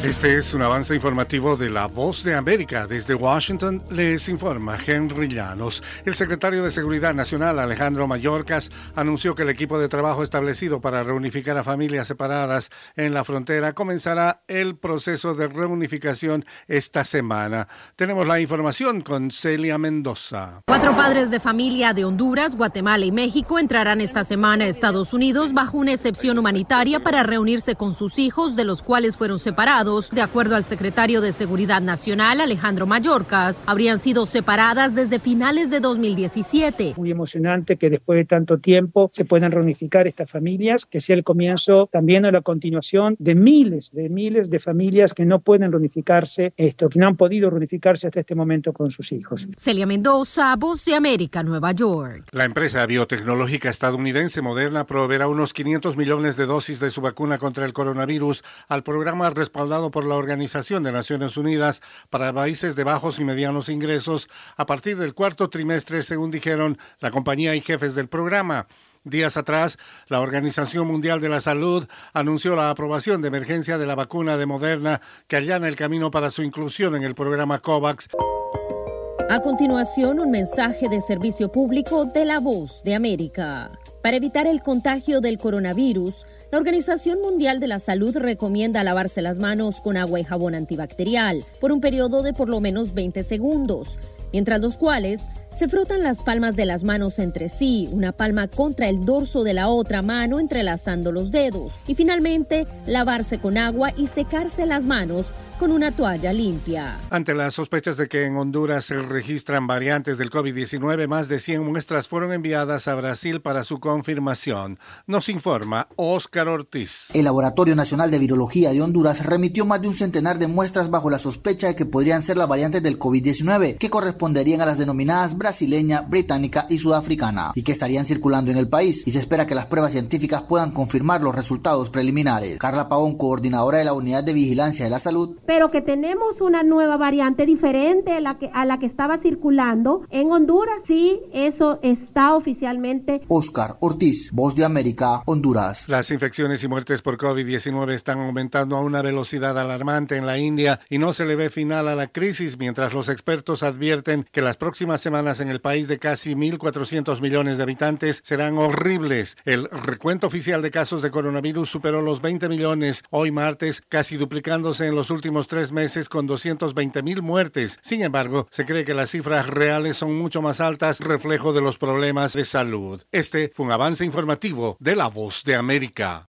Este es un avance informativo de La Voz de América. Desde Washington les informa Henry Llanos. El secretario de Seguridad Nacional, Alejandro Mayorkas, anunció que el equipo de trabajo establecido para reunificar a familias separadas en la frontera comenzará el proceso de reunificación esta semana. Tenemos la información con Celia Mendoza. 4 padres de familia de Honduras, Guatemala y México entrarán esta semana a Estados Unidos bajo una excepción humanitaria para reunirse con sus hijos, de los cuales fueron separados. De acuerdo al secretario de Seguridad Nacional, Alejandro Mayorkas, habrían sido separadas desde finales de 2017. Muy emocionante que después de tanto tiempo se puedan reunificar estas familias, que sea el comienzo también o la continuación de miles de familias que no pueden reunificarse, que no han podido reunificarse hasta este momento con sus hijos. Celia Mendoza, Voz de América, Nueva York. La empresa biotecnológica estadounidense Moderna proveerá unos 500 millones de dosis de su vacuna contra el coronavirus al programa respaldado por la Organización de Naciones Unidas para países de bajos y medianos ingresos a partir del cuarto trimestre, según dijeron la compañía y jefes del programa. Días atrás, la Organización Mundial de la Salud anunció la aprobación de emergencia de la vacuna de Moderna, que allana el camino para su inclusión en el programa COVAX. A continuación, un mensaje de servicio público de La Voz de América. Para evitar el contagio del coronavirus, la Organización Mundial de la Salud recomienda lavarse las manos con agua y jabón antibacterial por un periodo de por lo menos 20 segundos, mientras los cuales se frotan las palmas de las manos entre sí, una palma contra el dorso de la otra mano entrelazando los dedos, y finalmente lavarse con agua y secarse las manos con una toalla limpia. Ante las sospechas de que en Honduras se registran variantes del COVID-19, más de 100 muestras fueron enviadas a Brasil para su confirmación. Nos informa Óscar Ortiz. El Laboratorio Nacional de Virología de Honduras remitió más de un centenar de muestras bajo la sospecha de que podrían ser las variantes del COVID-19, que corresponderían a las denominadas brasileña, británica y sudafricana, y que estarían circulando en el país, y se espera que las pruebas científicas puedan confirmar los resultados preliminares. Carla Pavón, coordinadora de la Unidad de Vigilancia de la Salud, pero que tenemos una nueva variante diferente a la que estaba circulando en Honduras, sí, eso está oficialmente. Óscar Ortiz, Voz de América, Honduras. Las infecciones y muertes por COVID-19 están aumentando a una velocidad alarmante en la India y no se le ve final a la crisis, mientras los expertos advierten que las próximas semanas en el país de casi 1.400 millones de habitantes serán horribles. El recuento oficial de casos de coronavirus superó los 20 millones hoy martes, casi duplicándose en los últimos 3 meses con 220,000 muertes. Sin embargo, se cree que las cifras reales son mucho más altas, reflejo de los problemas de salud. Este fue un avance informativo de La Voz de América.